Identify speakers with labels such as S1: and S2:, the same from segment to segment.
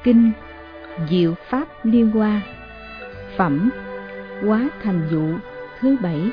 S1: Kinh Diệu Pháp Liên Hoa. Phẩm Quá Thành Dụ thứ 7.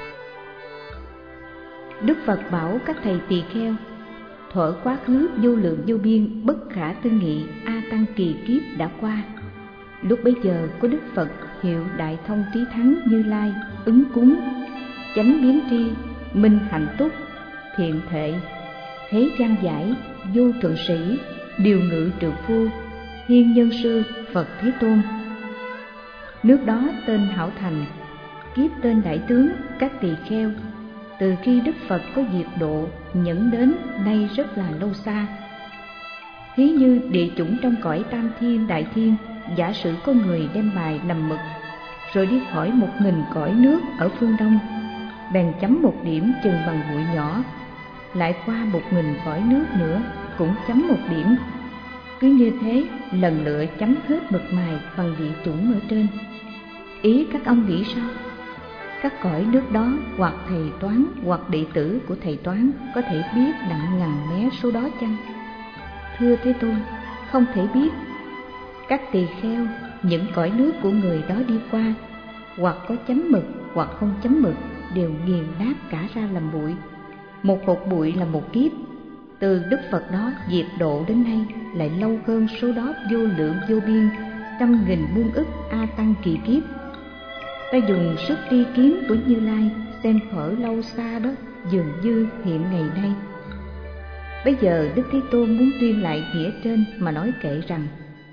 S1: Đức Phật bảo các thầy tỳ kheo: thuở quá khứ vô lượng vô biên bất khả tư nghị A Tăng kỳ kiếp đã qua. Lúc bấy giờ có Đức Phật hiệu Đại Thông Trí Thắng Như Lai ứng cúng, chánh biến tri, minh hạnh túc, thiện thệ, thế gian giải, vô thượng sĩ, điều ngự trượng phu, hiên nhân sư Phật Thế Tôn. Nước đó tên Hảo Thành, kiếp tên Đại Tướng, các tỳ kheo. Từ khi Đức Phật có diệt độ nhẫn đến nay rất là lâu xa. Thí như địa chủng trong cõi Tam Thiên Đại Thiên, giả sử có người đem bài làm mực, rồi đi khỏi 1000 cõi nước ở phương Đông, bèn chấm một điểm chừng bằng bụi nhỏ, lại qua 1000 cõi nước nữa cũng chấm một điểm. Cứ như thế lần lượt chấm hết mực mài bằng vị chủng ở trên. Ý các ông nghĩ sao? Các cõi nước đó hoặc thầy toán hoặc đệ tử của thầy toán có thể biết đặng ngần mé số đó chăng? Thưa Thế Tôn, không thể biết. Các tỳ kheo, những cõi nước của người đó đi qua, hoặc có chấm mực hoặc không chấm mực, đều nghiền nát cả ra làm bụi. Một hột bụi là một kiếp. Từ Đức Phật đó diệt độ đến nay lại lâu hơn số đó vô lượng vô biên, 100.000 muôn ức A Tăng kỳ kiếp. Ta dùng sức tri kiến của Như Lai xem thuở lâu xa đó dường như hiện ngày nay. Bây giờ Đức Thế Tôn muốn tuyên lại nghĩa trên mà nói kệ rằng: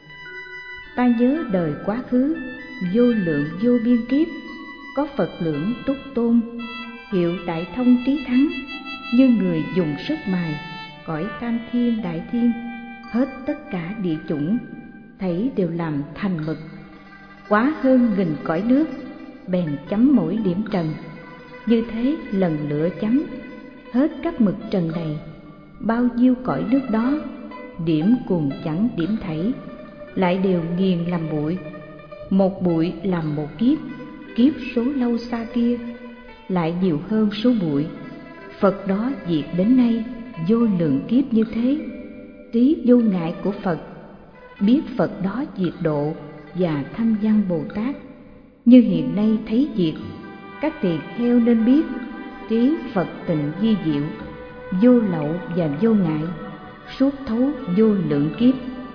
S1: ta nhớ đời quá khứ vô lượng vô biên kiếp, có Phật lưỡng túc tôn, hiệu Đại Thông Trí Thắng, như người dùng sức mài cõi Tam Thiên Đại Thiên, hết tất cả địa chủng thảy đều làm thành mực. Quá hơn 1000 cõi nước, bèn chấm mỗi điểm trần. Như thế lần lựa chấm hết các mực trần này, bao nhiêu cõi nước đó, điểm cùng chẳng điểm thảy, lại đều nghiền làm bụi. Một bụi làm một kiếp, kiếp số lâu xa kia lại nhiều hơn số bụi. Phật đó diệt đến nay vô lượng kiếp như thế. Trí vô ngại của Phật biết Phật đó diệt độ, và Thanh Văn Bồ Tát như hiện nay thấy diệt. Các tỳ kheo nên biết trí Phật tịnh vi diệu, vô lậu và vô ngại, suốt thấu vô lượng kiếp.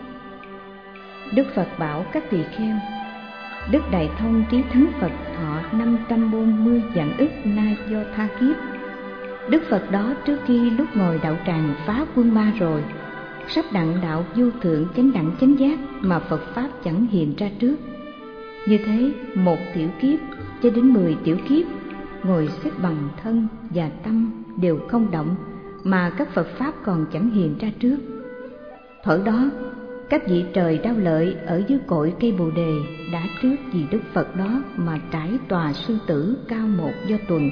S1: Đức Phật bảo các tỳ kheo: Đức Đại Thông Trí Thắng Phật thọ 540 vạn ức na do tha kiếp. Đức Phật đó trước khi lúc ngồi đạo tràng phá quân ma rồi, sắp đặng đạo vô thượng chánh đẳng chánh giác mà Phật Pháp chẳng hiện ra trước. Như thế 1 tiểu kiếp cho đến 10 tiểu kiếp, ngồi xếp bằng thân và tâm đều không động, mà các Phật Pháp còn chẳng hiện ra trước. Thuở đó các vị trời Đao Lợi ở dưới cội cây Bồ Đề đã trước vì Đức Phật đó mà trải tòa sư tử cao 1 do tuần.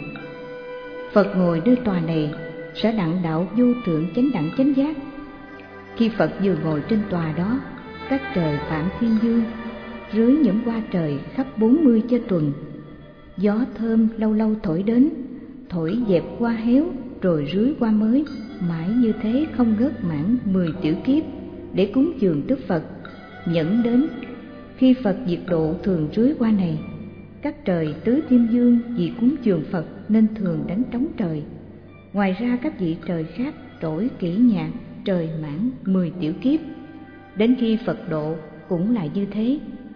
S1: Phật ngồi nơi tòa này sẽ đặng đạo vô thượng chánh đẳng chánh giác. Khi Phật vừa ngồi trên tòa đó, các trời Phạm Thiên Dương rưới những hoa trời khắp 40 cho tuần. Gió thơm lâu lâu thổi đến, thổi dẹp hoa héo rồi rưới hoa mới, mãi như thế không ngớt mãn 10 tiểu kiếp để cúng dường Đức Phật. Nhẫn đến khi Phật diệt độ thường rưới hoa này, các trời Tứ Thiên Dương vì cúng dường Phật nên thường đánh trống trời. Ngoài ra các vị trời khác trỗi kỹ nhạc trời mãn 10 tiểu kiếp. Đến khi Phật độ cũng lại như thế.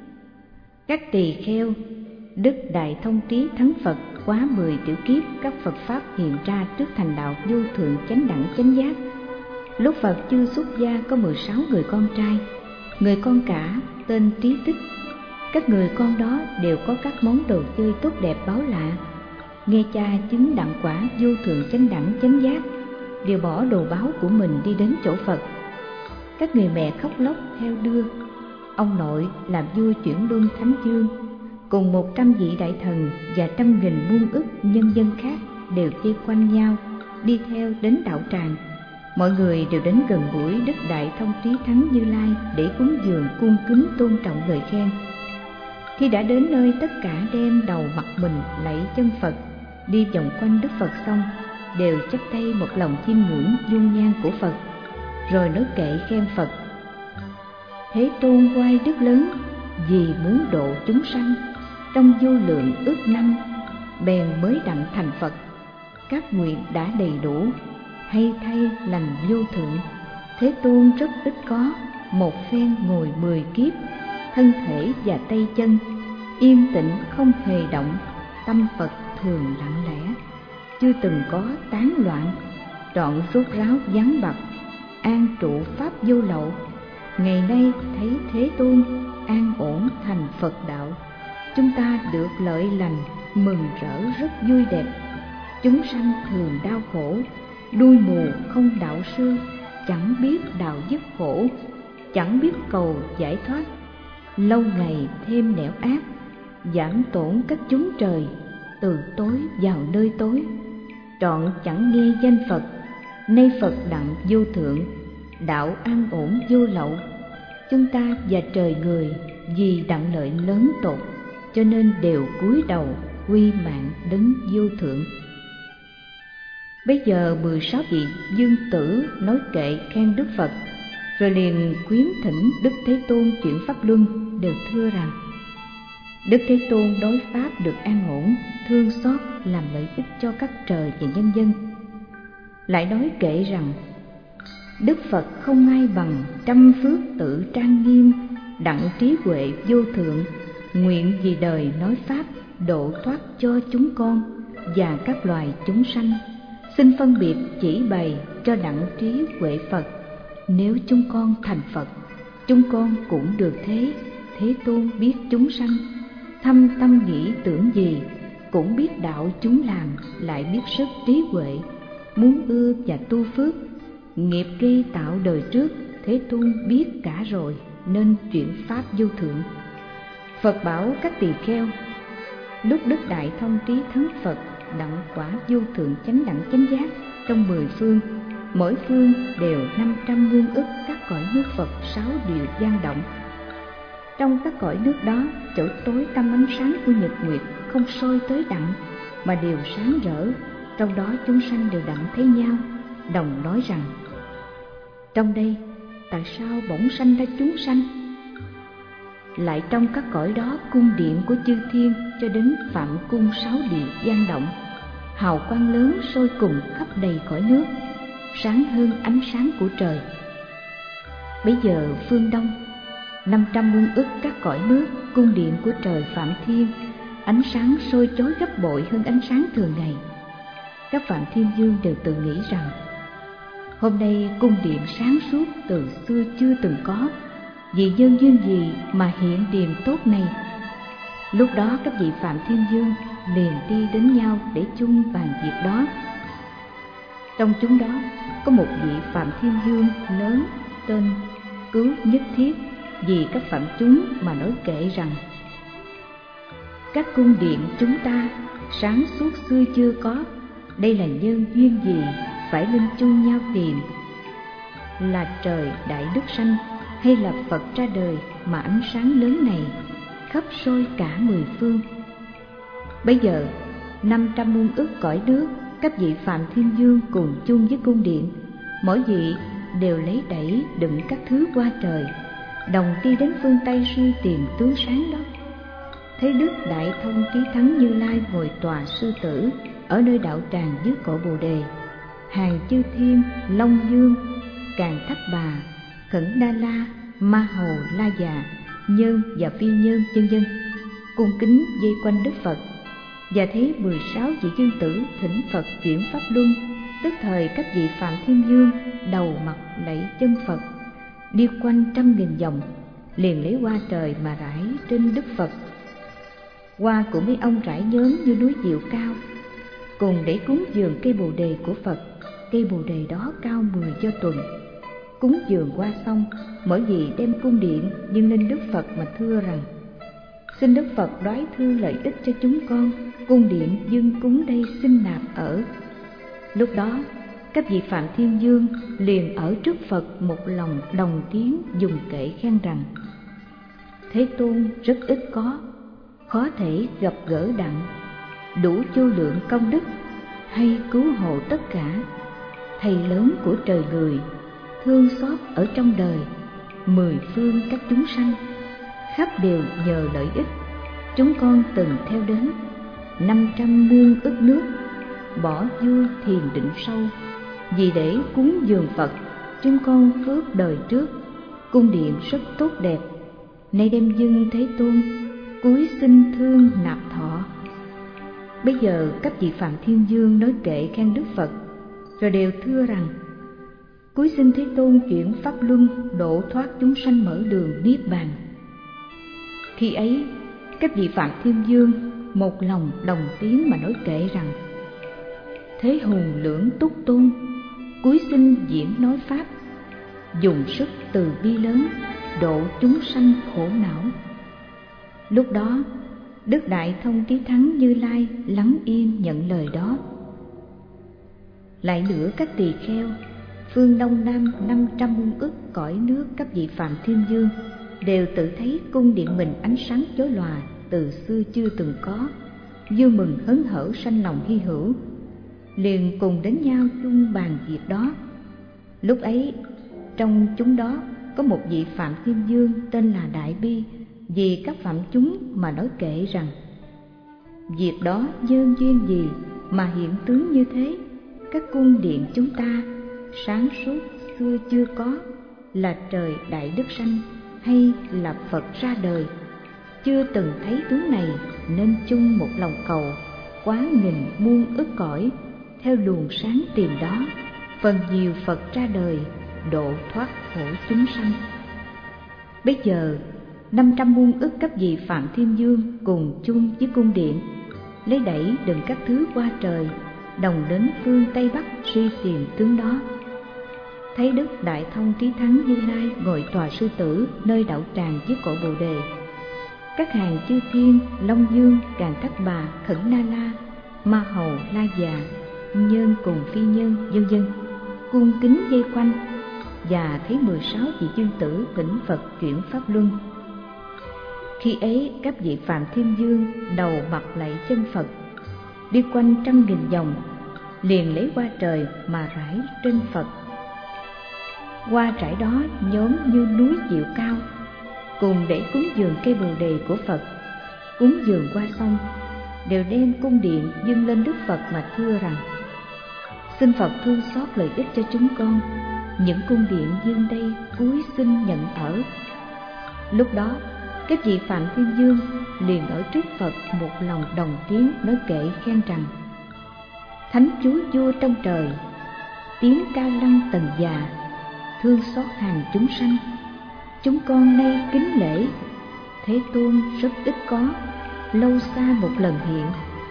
S1: Các tỳ kheo, Đức Đại Thông Trí Thắng Phật quá 10 tiểu kiếp, các Phật Pháp hiện ra trước thành đạo vô thượng chánh đẳng chánh giác. Lúc Phật chưa xuất gia có 16 người con trai, người con cả tên Trí Tích. Các người con đó đều có các món đồ chơi tốt đẹp báu lạ. Nghe cha chứng đặng quả vô thượng chánh đẳng chánh giác, đều bỏ đồ báu của mình đi đến chỗ Phật. Các người mẹ khóc lóc theo đưa. Ông nội làm vua chuyển luân Thánh Dương cùng 100 vị đại thần và 100.000 muôn ức nhân dân khác đều vây quanh nhau đi theo đến đạo tràng. Mọi người đều đến gần gũi Đức Đại Thông Trí Thắng Như Lai để cúng dường cung kính tôn trọng lời khen. Khi đã đến nơi, tất cả đem đầu mặt mình lạy chân Phật, đi vòng quanh Đức Phật xong, đều chắp tay một lòng chiêm ngưỡng dung nhan của Phật, rồi nói kệ khen Phật. Thế Tôn oai đức lớn, vì muốn độ chúng sanh, trong vô lượng ức năm, bèn mới đặng thành Phật. Các nguyện đã đầy đủ, hay thay lành vô thượng. Thế Tôn rất ít có, một phen ngồi 10 kiếp, thân thể và tay chân yên tĩnh không hề động, tâm Phật thường lặng lẽ, chưa từng có tán loạn, trọn rốt ráo vắng bặt, an trụ pháp vô lậu. Ngày nay thấy Thế Tôn an ổn thành Phật đạo, chúng ta được lợi lành, mừng rỡ rất vui đẹp. Chúng sanh thường đau khổ, đuôi mù không đạo sư, chẳng biết đạo dứt khổ, chẳng biết cầu giải thoát. Lâu ngày thêm nẻo ác, giảm tổn các chúng trời, từ tối vào nơi tối, trọn chẳng nghe danh Phật. Nay Phật đặng vô thượng, đạo an ổn vô lậu. Chúng ta và trời người vì đặng lợi lớn tột, cho nên đều cúi đầu quy mạng đấng vô thượng. Bây giờ 16 vị dương tử nói kệ khen Đức Phật, rồi liền khuyến thỉnh Đức Thế Tôn chuyển pháp luân, đều thưa rằng: Đức Thế Tôn đối pháp được an ổn, thương xót làm lợi ích cho các trời và nhân dân. Lại nói kệ rằng: Đức Phật không ai bằng, trăm phước tự trang nghiêm, đặng trí huệ vô thượng, nguyện vì đời nói pháp, độ thoát cho chúng con và các loài chúng sanh. Xin phân biệt chỉ bày cho đặng trí huệ Phật. Nếu chúng con thành Phật, chúng con cũng được thế. Thế Tôn biết chúng sanh thâm tâm nghĩ tưởng gì, cũng biết đạo chúng làm, lại biết sức trí huệ, muốn ưa và tu phước. Nghiệp gây tạo đời trước, Thế Tôn biết cả rồi, nên chuyển pháp vô thượng. Phật bảo các tỳ kheo: lúc Đức Đại Thông Trí Thắng Phật đặng quả vô thượng chánh đẳng chánh giác trong 10 phương, mỗi phương đều 500 muôn ức các cõi nước Phật 6 điều vang động. Trong các cõi nước đó, chỗ tối tăm ánh sáng của nhật nguyệt không soi tới đặng, mà đều sáng rỡ. Trong đó chúng sanh đều đặng thấy nhau, đồng nói rằng: trong đây tại sao bỗng sanh ra chúng sanh? Lại trong các cõi đó, cung điện của chư thiên cho đến phạm cung 6 điều vang động, hào quang lớn sôi cùng khắp đầy cõi nước, sáng hơn ánh sáng của trời. Bấy giờ phương đông, 500 muôn ức các cõi nước, cung điện của trời Phạm Thiên, ánh sáng soi chói gấp bội hơn ánh sáng thường ngày. Các Phạm Thiên Dương đều tự nghĩ rằng: hôm nay cung điện sáng suốt từ xưa chưa từng có, vì nhân duyên gì mà hiện điềm tốt này? Lúc đó các vị Phạm Thiên Dương liền đi đến nhau để chung bàn việc đó. Trong chúng đó có một vị Phạm Thiên Dương lớn tên Cứu Nhất Thiết, vì các phạm chúng mà nói kệ rằng: các cung điện chúng ta sáng suốt xưa chưa có, đây là nhân duyên gì phải lên chung nhau tìm? Là trời đại đức sanh hay là Phật ra đời mà ánh sáng lớn này khắp soi cả 10 phương? Bây giờ 500 muôn ức cõi nước, các vị Phạm Thiên Dương cùng chung với cung điện, mỗi vị đều lấy đẩy đựng các thứ qua trời, đồng đi đến phương Tây suy tìm tướng sáng đó. Thấy Đức Đại Thông Trí Thắng Như Lai ngồi tòa sư tử ở nơi đạo tràng dưới cội Bồ Đề, hàng chư thiên, Long Dương, Càn Thắt Bà, Khẩn Đa La, Ma Hầu, La Già, Nhân và Phi Nhân vân vân cung kính vây quanh Đức Phật. Và thấy 16 vị dương tử thỉnh Phật chuyển pháp luân, tức thời các vị Phạm Thiên Dương đầu mặt lạy chân Phật, đi quanh 100.000 vòng, liền lấy hoa trời mà rải trên Đức Phật. Hoa của mấy ông rải nhóm như núi Diệu cao, cùng để cúng dường cây Bồ Đề của Phật. Cây Bồ Đề đó cao 10 do tuần. Cúng dường qua xong, mỗi vị đem cung điện dâng lên Đức Phật mà thưa rằng: xin Đức Phật đoái thương lợi ích cho chúng con, cung điện dâng cúng đây xin nạp ở. Lúc đó các vị Phạm Thiên Dương liền ở trước Phật một lòng đồng tiếng dùng kệ khen rằng: Thế Tôn rất ít có, khó thể gặp gỡ đặng, đủ vô lượng công đức, hay cứu hộ tất cả, thầy lớn của trời người, thương xót ở trong đời, mười phương các chúng sanh, khắp đều nhờ lợi ích. Chúng con từng theo đến 500 muôn ức nước, bỏ vua thiền định sâu, vì để cúng dường Phật. Chúng con phước đời trước, cung điện rất tốt đẹp, nay đem dâng Thế Tôn, cúi xin thương nạp thọ. Bây giờ các vị Phạm Thiên Vương nói kệ khen Đức Phật, rồi đều thưa rằng: cúi xin Thế Tôn chuyển pháp luân, độ thoát chúng sanh, mở đường niết bàn. Khi ấy các vị Phạm Thiên Vương một lòng đồng tiếng mà nói kệ rằng: Thế Hùng Lưỡng Túc Tôn, cúi xin diễn nói pháp, dùng sức từ bi lớn, độ chúng sanh khổ não. Lúc đó Đức Đại Thông Trí Thắng Như Lai lắng im nhận lời đó. Lại nữa các tỳ kheo phương Đông Nam 500 muôn ức cõi nước, các vị Phạm Thiên Vương đều tự thấy cung điện mình ánh sáng chói lòa, từ xưa chưa từng có, vui mừng hớn hở, sanh lòng hy hữu, liền cùng đến nhau chung bàn việc đó. Lúc ấy trong chúng đó có một vị Phạm Thiên Vương tên là Đại Bi, vì các phạm chúng mà nói kệ rằng: việc đó nhân duyên gì mà hiện tướng như thế? Các cung điện chúng ta sáng suốt xưa chưa có, là trời đại đức sanh hay là Phật ra đời, chưa từng thấy tướng này, nên chung một lòng cầu quá nghìn muôn ức cõi, theo luồng sáng tìm đó, phần nhiều Phật ra đời, độ thoát khổ chúng sanh. Bây giờ 500 muôn ức các vị Phạm Thiên Vương cùng chung với cung điện, lấy đẩy đừng các thứ qua trời, đồng đến phương Tây Bắc suy tìm tướng đó. Thấy Đức Đại Thông Trí Thắng Như Lai ngồi tòa sư tử nơi đạo tràng dưới cội Bồ Đề, các hàng chư thiên, Long Dương, Càn Thắt Bà, Khẩn Na La, Ma Hầu, La Già, nhân cùng phi nhân, vân vân cung kính vây quanh, và thấy 16 vị dương tử thỉnh Phật chuyển pháp luân. Khi ấy các vị Phạm Thiên Vương đầu mặt lạy chân Phật, đi quanh 100.000 vòng, liền lấy hoa trời mà rải trên Phật. Hoa trải đó nhóm như núi Diệu cao, cùng để cúng dường cây Bồ Đề của Phật. Cúng dường qua xong, đều đem cung điện dâng lên Đức Phật mà thưa rằng: xin Phật thương xót lợi ích cho chúng con, những cung điện dương đây cúi xin nhận ở. Lúc đó các vị Phạm Thiên Vương liền ở trước Phật một lòng đồng tiếng nói kệ khen rằng: Thánh Chúa vua trong trời, tiếng cao lăng tầng già, thương xót hàng chúng sanh, chúng con nay kính lễ. Thế Tôn rất ít có, lâu xa một lần hiện,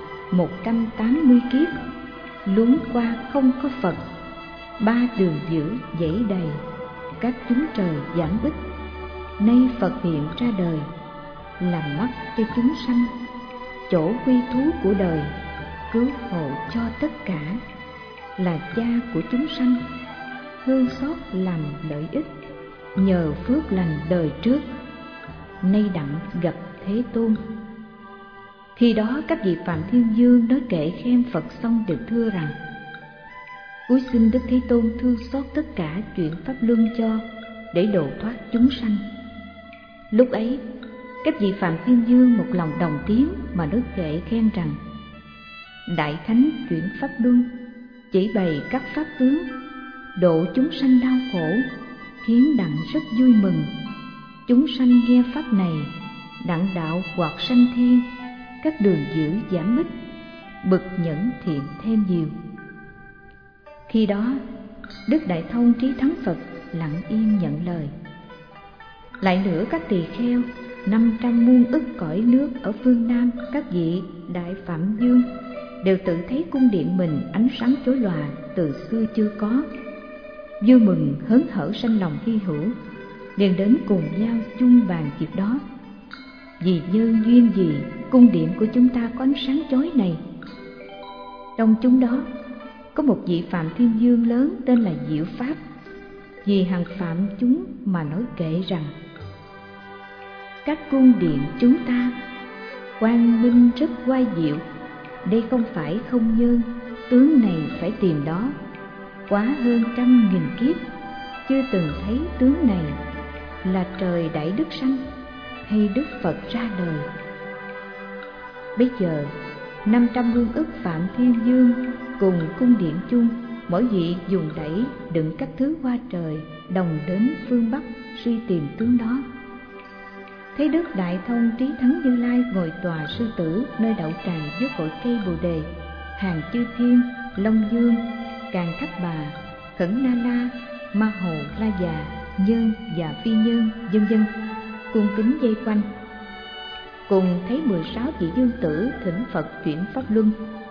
S1: 180 kiếp luống qua không có Phật. 3 đường giữ dãy đầy, các chúng trời giảng bích. Nay Phật hiện ra đời, làm mắt cho chúng sanh, chỗ quy thú của đời, cứu hộ cho tất cả. Là cha của chúng sanh, thương xót làm lợi ích, nhờ phước lành đời trước, nay đặng gặp Thế Tôn. Khi đó các vị Phạm Thiên Vương nói kệ khen Phật xong đều thưa rằng: cúi xin Đức Thế Tôn thương xót tất cả, chuyển pháp luân cho, để độ thoát chúng sanh. Lúc ấy các vị Phạm Thiên Vương một lòng đồng tiếng mà nói kệ khen rằng: Đại Thánh chuyển pháp luân, chỉ bày các pháp tướng, độ chúng sanh đau khổ, khiến đặng rất vui mừng. Chúng sanh nghe pháp này, đặng đạo hoặc sanh thiên, các đường dữ giảm bích, bực nhẫn thiện thêm nhiều. Khi đó Đức Đại Thông Trí Thắng Phật lặng im nhận lời. Lại nữa các tỳ kheo 500 muôn ức cõi nước ở phương Nam, các vị Đại Phạm Vương đều tự thấy cung điện mình ánh sáng chói lòa, từ xưa chưa có, vui mừng hớn hở sanh lòng hy hữu, liền đến cùng nhau chung bàn việc đó. Vì nhân duyên gì cung điện của chúng ta có ánh sáng chói này? Trong chúng đó có một vị Phạm Thiên Vương lớn tên là Diệu Pháp, vì hằng phạm chúng mà nói kệ rằng: các cung điện chúng ta quang minh rất oai diệu, đây không phải không nhân, tướng này phải tìm đó. Quá hơn 100.000 kiếp chưa từng thấy tướng này, là trời Đại Đức sanh hay Đức Phật ra đời? Bây giờ 500 Vương ức Phạm Thiên Dương cùng cung điện chung, mỗi vị dùng đẩy đựng các thứ qua trời, đồng đến phương Bắc suy tìm tướng đó. Thấy Đức Đại Thông Trí Thắng Như Lai ngồi tòa sư tử nơi đậu tràng dưới cội cây Bồ Đề, hàng chư thiên, Long Dương, Càn Thắt Bà, Khẩn Na La, Ma Hầu La Già, Nhân và Phi Nhân, vân vân, cung kính vây quanh. Cùng thấy 16 vị dương tử thỉnh Phật chuyển pháp luân.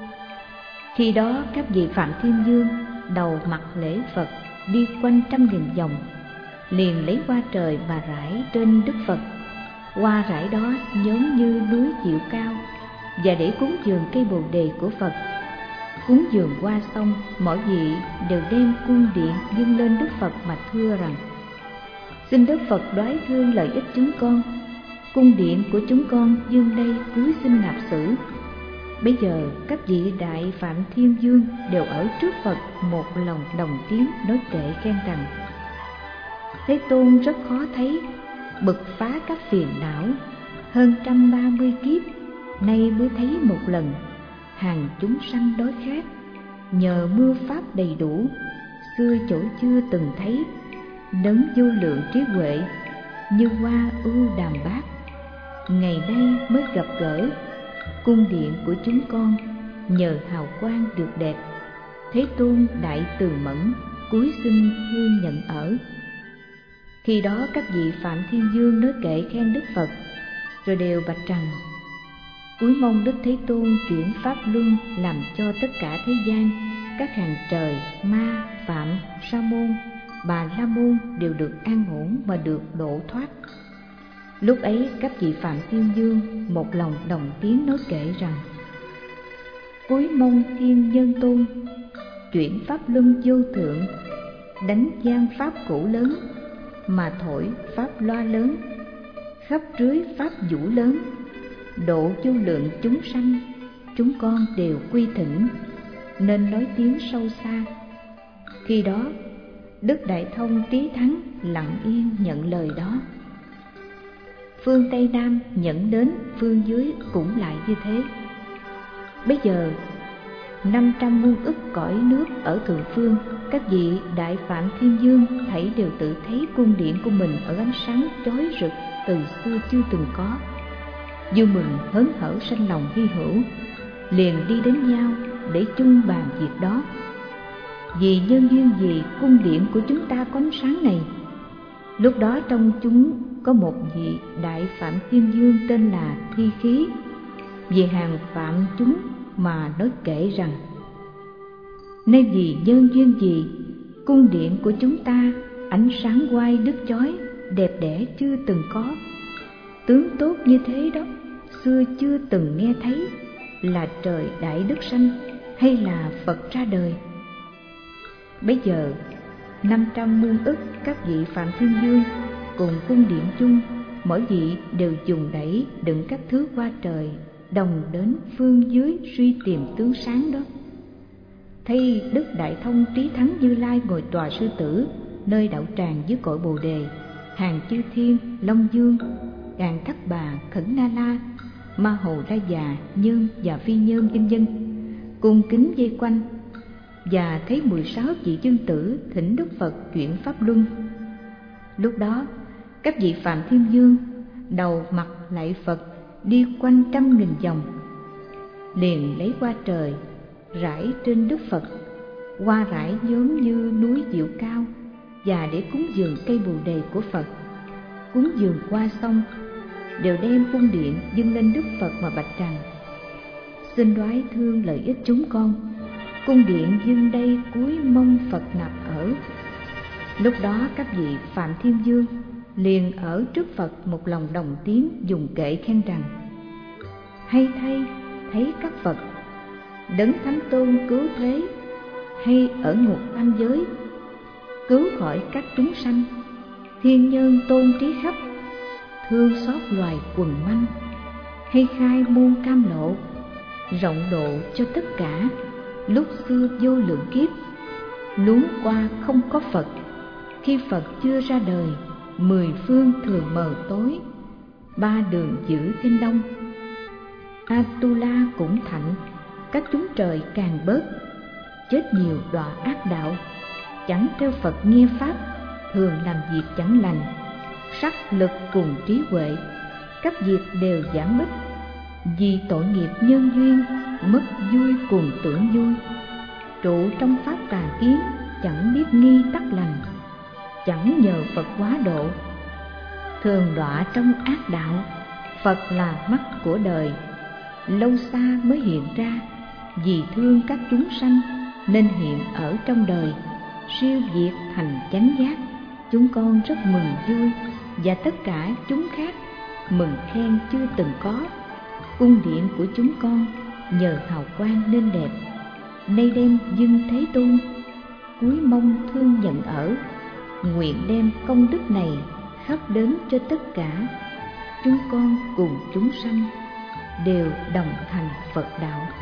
S1: Khi đó các vị Phạm Thiên Dương đầu mặt lễ Phật, đi quanh 100.000 vòng, liền lấy hoa trời mà rải trên Đức Phật. Hoa rải đó giống như núi Diệu Cao, và để cúng dường cây Bồ Đề của Phật. Cúng dường hoa xong, mỗi vị đều đem cung điện dâng lên Đức Phật mà thưa rằng: xin Đức Phật đoái thương lợi ích chúng con, cung điện của chúng con dương đây cúi xin nạp xử. Bây giờ các vị Đại Phạm Thiên Dương đều ở trước Phật một lòng đồng tiếng nói kệ khen rằng: Thế Tôn rất khó thấy, bực phá các phiền não, hơn 130 kiếp nay mới thấy một lần. Hàng chúng sanh đói khát, nhờ mưa pháp đầy đủ, xưa chỗ chưa từng thấy. Đấng vô lượng trí huệ, như hoa ưu đàm bát, ngày nay mới gặp gỡ. Cung điện của chúng con nhờ hào quang được đẹp. Thế Tôn đại từ mẫn, cúi xin hương nhận ở. Khi đó các vị Phạm Thiên Dương nói kệ khen Đức Phật, rồi đều bạch rằng: cúi mong Đức Thế Tôn chuyển pháp luân, làm cho tất cả thế gian, các hàng trời, ma, phạm, sa môn, bà la môn đều được an ổn và được độ thoát. Lúc ấy các vị Phạm Thiên Dương một lòng đồng tiếng nói kệ rằng: cúi mong Thiên Nhân Tôn chuyển pháp luân vô thượng, đánh gian pháp cũ lớn, mà thổi pháp loa lớn, khắp rưới pháp vũ lớn, độ vô lượng chúng sanh. Chúng con đều quy thỉnh, nên nói tiếng sâu xa. Khi đó Đức Đại Thông Trí Thắng lặng yên nhận lời đó. Phương Tây Nam nhận đến, phương dưới cũng lại như thế. Bây giờ 500 muôn ức cõi nước ở thượng phương, các vị Đại Phạm Thiên Dương thảy đều tự thấy cung điện của mình ở ánh sáng chói rực từ xưa chưa từng có. Vui mừng hớn hở sanh lòng hy hữu, liền đi đến nhau để chung bàn việc đó. Vì nhân duyên gì cung điện của chúng ta có ánh sáng này? Lúc đó trong chúng có một vị Đại Phạm Thiên Dương tên là Thi Khí, về hàng phạm chúng mà nói kể rằng: nay vì nhân duyên gì cung điện của chúng ta ánh sáng oai đức chói, đẹp đẽ chưa từng có. Tướng tốt như thế đó xưa chưa từng nghe thấy, là trời Đại Đức sanh hay là Phật ra đời? Bây giờ 500 muôn ức các vị Phạm Thiên Dương cùng cung điện chung, mỗi vị đều dùng đẩy đựng các thứ qua trời, đồng đến phương dưới suy tìm tướng sáng đó. Thấy Đức Đại Thông Trí Thắng Như Lai ngồi tòa sư tử nơi đậu tràng dưới cội Bồ Đề, hàng chư thiên, Long Dương, Càn Thắt Bà, Khẩn Na La, Ma Hầu La Già, Nhân và Phi Nhân, vân vân, cung kính vây quanh. Và thấy 16 vị dương tử thỉnh Đức Phật chuyển pháp luân. Lúc đó các vị Phạm Thiên Dương đầu mặt lạy Phật, đi quanh 100.000 vòng, liền lấy hoa trời rải trên Đức Phật. Hoa rải giống như núi Diệu Cao, và để cúng dường cây Bồ Đề của Phật. Cúng dường hoa xong, đều đem cung điện dâng lên Đức Phật mà bạch rằng: xin đoái thương lợi ích chúng con, cung điện dâng đây cúi mong Phật nạp ở. Lúc đó các vị Phạm Thiên Dương liền ở trước Phật một lòng đồng tiếng dùng kệ khen rằng: hay thay thấy các Phật, đấng Thánh Tôn cứu thế, hay ở ngục tam giới, cứu khỏi các chúng sanh. Thiên Nhân tôn trí khắp, thương xót loài quần manh, hay khai môn cam lộ, rộng độ cho tất cả. Lúc xưa vô lượng kiếp luống qua không có Phật, khi Phật chưa ra đời, 10 phương thường mờ tối, 3 đường giữ thêm đông. Atula cũng thạnh, các chúng trời càng bớt, chết nhiều đọa ác đạo, chẳng theo Phật nghe pháp, thường làm việc chẳng lành, sắc lực cùng trí huệ, các việc đều giảm bớt, vì tội nghiệp nhân duyên, mất vui cùng tưởng vui, trụ trong pháp tà kiến, chẳng biết nghi tắc lành, chẳng nhờ Phật hóa độ, thường đọa trong ác đạo. Phật là mắt của đời, lâu xa mới hiện ra, vì thương các chúng sanh nên hiện ở trong đời, siêu việt thành chánh giác. Chúng con rất mừng vui, và tất cả chúng khác mừng khen chưa từng có. Cung điện của chúng con nhờ hào quang nên đẹp, nay đem dâng Thế Tôn, cuối mong thương nhận ở, nguyện đem công đức này khắp đến cho tất cả chúng con cùng chúng sanh đều đồng thành Phật đạo.